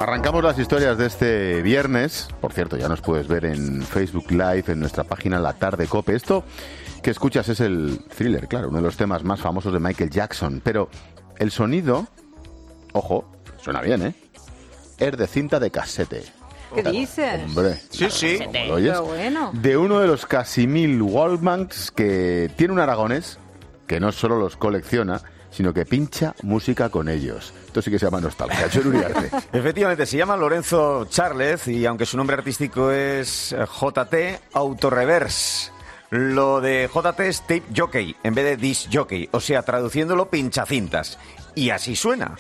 Arrancamos las historias de este viernes. Por cierto, ya nos puedes ver en Facebook Live, en nuestra página La Tarde Cope. Esto que escuchas es el Thriller, claro, uno de los temas más famosos de Michael Jackson. Pero el sonido, ojo, suena bien, ¿eh? Es de cinta de casete. ¿Qué dices? Hombre, sí. ¿lo oyes? Pero bueno. De uno de los casi 1000 Walkmans que tiene un aragonés que no solo los colecciona, sino que pincha música con ellos. Esto sí que se llama nostalgia. Joan Uriarte. Efectivamente, se llama Lorenzo Charlez y aunque su nombre artístico es JT Autoreverse, lo de JT es tape jockey en vez de disc jockey, o sea, traduciéndolo pinchacintas. Y así suena.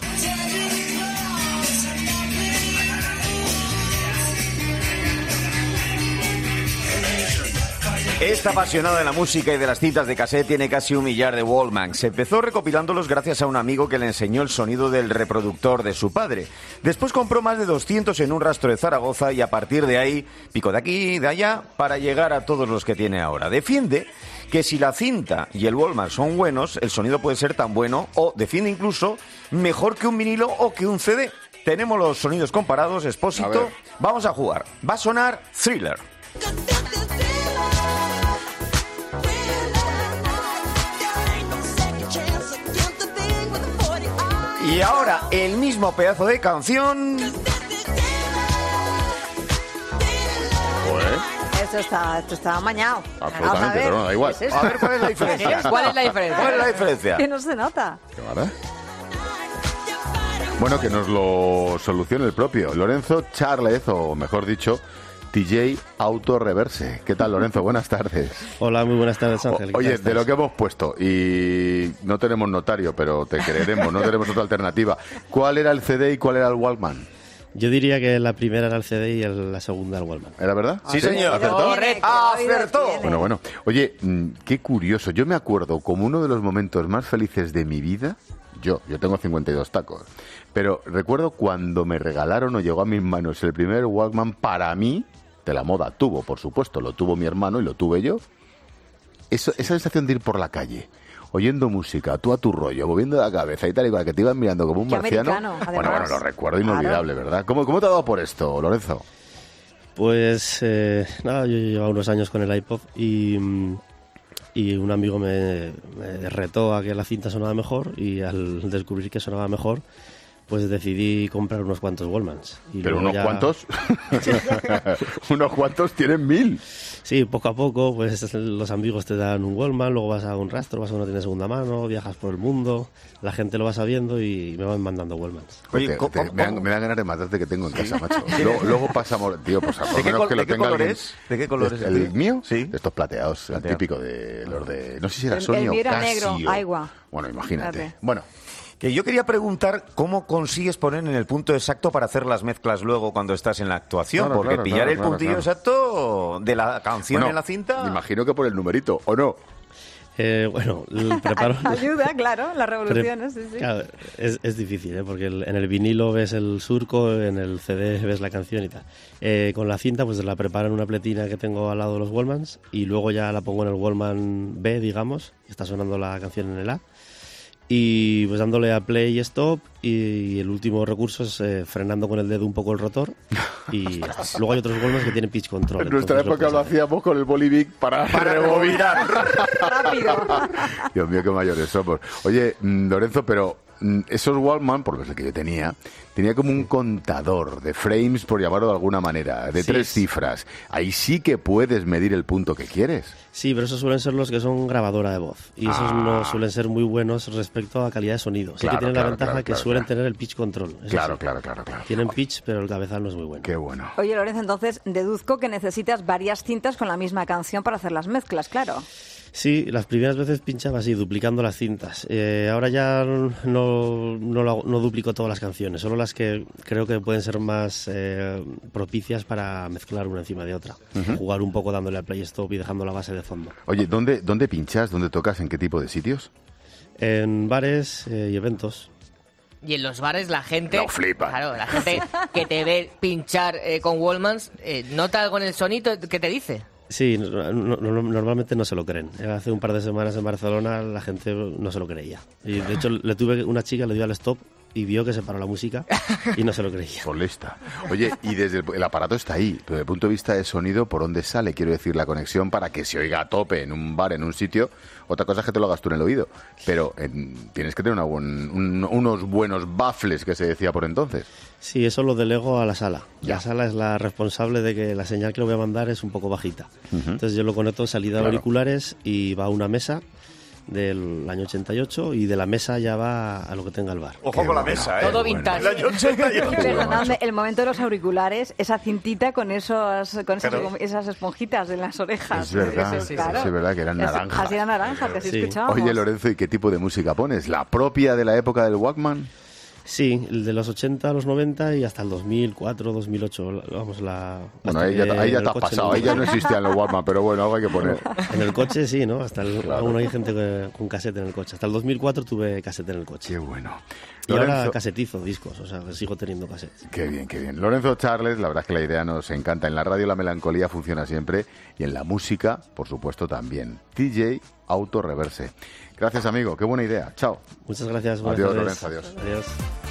Esta apasionada de la música y de las cintas de cassette tiene casi 1 millar de Walkman. Se empezó recopilándolos gracias a un amigo que le enseñó el sonido del reproductor de su padre. Después compró más de 200 en un rastro de Zaragoza y a partir de ahí picó de aquí, de allá, para llegar a todos los que tiene ahora. Defiende que si la cinta y el Walkman son buenos, el sonido puede ser tan bueno o defiende incluso mejor que un vinilo o que un CD. Tenemos los sonidos comparados, Expósito. Vamos a jugar. Va a sonar Thriller. Y ahora, el mismo pedazo de canción. Esto está amañado. Absolutamente, pero no, da igual. ¿Qué es eso? A ver, ¿cuál es la diferencia? ¿Cuál es la diferencia? ¿Cuál es la diferencia? Que no se nota. ¿Qué vale? Bueno, que nos lo solucione el propio Lorenzo Charlez, o mejor dicho, TJ Autoreverse. ¿Qué tal, Lorenzo? Buenas tardes. Hola, muy buenas tardes, Ángel. Oye, de lo que hemos puesto, y no tenemos notario, pero te creeremos, no tenemos otra alternativa. ¿Cuál era el CD y cuál era el Walkman? Yo diría que la primera era el CD y la segunda el Walkman. ¿Era verdad? Sí, señor. ¿Acertó? Correcto. ¡Acertó! Bueno. Oye, qué curioso. Yo me acuerdo como uno de los momentos más felices de mi vida. Yo tengo 52 tacos. Pero recuerdo cuando me regalaron o llegó a mis manos el primer Walkman para mí, de la moda. Tuvo, por supuesto, lo tuvo mi hermano y lo tuve yo. Esa sensación de ir por la calle, oyendo música, tú a tu rollo, moviendo la cabeza y tal y cual, que te iban mirando como un Qué marciano. americano, Bueno, además. lo recuerdo inolvidable, ¿verdad? ¿Cómo te ha dado por esto, Lorenzo? Pues nada, yo llevaba unos años con el iPod y un amigo me retó a que la cinta sonaba mejor y al descubrir que sonaba mejor, pues decidí comprar unos cuantos Walkmans. Pero unos cuantos, unos cuantos tienen 1000. Sí, poco a poco, pues los amigos te dan un Walkman, luego vas a un rastro, vas a uno que tiene segunda mano, viajas por el mundo, la gente lo va sabiendo y me van mandando Walkmans. Oye, Me dan ganas de matarte que tengo en casa, macho. Luego pasamos, tío, pues a por menos que lo tenga alguien. ¿De qué color es? ¿El mío? Sí. De estos plateados, el típico de los de... No sé si era Sony El o mío era Casio. negro, agua. Bueno, imagínate. Fíjate. Bueno, Que yo quería preguntar cómo consigues poner en el punto exacto para hacer las mezclas luego cuando estás en la actuación, Claro, porque claro, pillar claro, el claro, puntillo claro. exacto de la canción bueno, en la cinta. me imagino que por el numerito, ¿o no? Bueno, preparo... Ayuda, claro, las revoluciones, sí. Claro, es difícil, porque en el vinilo ves el surco, en el CD ves la canción y tal. Con la cinta pues la preparo en una pletina que tengo al lado de los Walkmans y luego ya la pongo en el Walkman B, digamos, y está sonando la canción en el A. Y pues dándole a play y stop y el último recurso es frenando con el dedo un poco el rotor y luego hay otros Walkmans que tienen pitch control. En nuestra entonces época lo puedes hacer. hacíamos con el Bolivic para rebobinar. Rápido. Dios mío, qué mayores somos. Oye, Lorenzo, pero esos Walkman, porque es el que yo tenía como un contador de frames, por llamarlo de alguna manera, de Sí. 3 cifras. Ahí sí que puedes medir el punto que quieres. Sí, pero esos suelen ser los que son grabadora de voz y esos no suelen ser muy buenos respecto a calidad de sonido. Sí Claro, que tienen claro, la ventaja claro, que claro, suelen claro. tener el pitch control. eso Claro, sí. claro. Tienen pitch, pero el cabezal no es muy bueno. Qué bueno. Oye, Lorenzo, entonces deduzco que necesitas varias cintas con la misma canción para hacer las mezclas, claro. Sí, las primeras veces pinchaba así, duplicando las cintas. Ahora ya no duplico todas las canciones, solo las que creo que pueden ser más propicias para mezclar una encima de otra. Jugar un poco dándole al play stop y dejando la base de fondo. Oye, ¿dónde pinchas? ¿Dónde tocas? ¿En qué tipo de sitios? En bares y eventos. Y en los bares la gente... Lo flipan. Claro, la gente que te ve pinchar con Walkmans, ¿nota algo en el sonido que te dice? Sí, normalmente no se lo creen. Hace un par de semanas en Barcelona la gente no se lo creía. Y de hecho le tuve una chica, le dio al stop y vio que se paró la música y no se lo creía. Solesta. Oye, y desde el aparato está ahí, pero desde el punto de vista de sonido, ¿por dónde sale? Quiero decir, la conexión para que se oiga a tope en un bar, en un sitio. Otra cosa es que te lo hagas tú en el oído, pero tienes que tener unos buenos baffles, que se decía por entonces. Sí, eso lo delego a la sala. Ya. La sala es la responsable de que la señal que le voy a mandar es un poco bajita. Entonces yo lo conecto en salida de auriculares y va a una mesa del año 88 y de la mesa ya va a lo que tenga el bar. Ojo con la mesa, Todo vintage. El año 88. Y perdonadme, el momento de los auriculares, esa cintita con esas esponjitas en las orejas. Es verdad, Eso, claro. es verdad que eran naranjas. Así era naranja, que así Sí. escuchábamos. Oye, Lorenzo, ¿y qué tipo de música pones? ¿La propia de la época del Walkman? Sí, el de los 80 a los 90 y hasta el 2004, 2008. Vamos, Bueno, hasta ahí ya que te en el has coche pasado, ahí ya no existían los Walkman, pero bueno, algo hay que poner. En el coche sí, ¿no? Claro. Aún hay gente con cassette en el coche. Hasta el 2004 tuve cassette en el coche. Qué bueno. Y ahora casetizo discos, o sea, que sigo teniendo cassette. Qué bien, qué bien. Lorenzo Charles, la verdad es que la idea nos encanta. En la radio la melancolía funciona siempre y en la música, por supuesto, también. DJ Auto Reverse. Gracias, amigo. Qué buena idea. Chao. Muchas gracias. Buenas Adiós, tardes. Lorenzo, adiós. Adiós.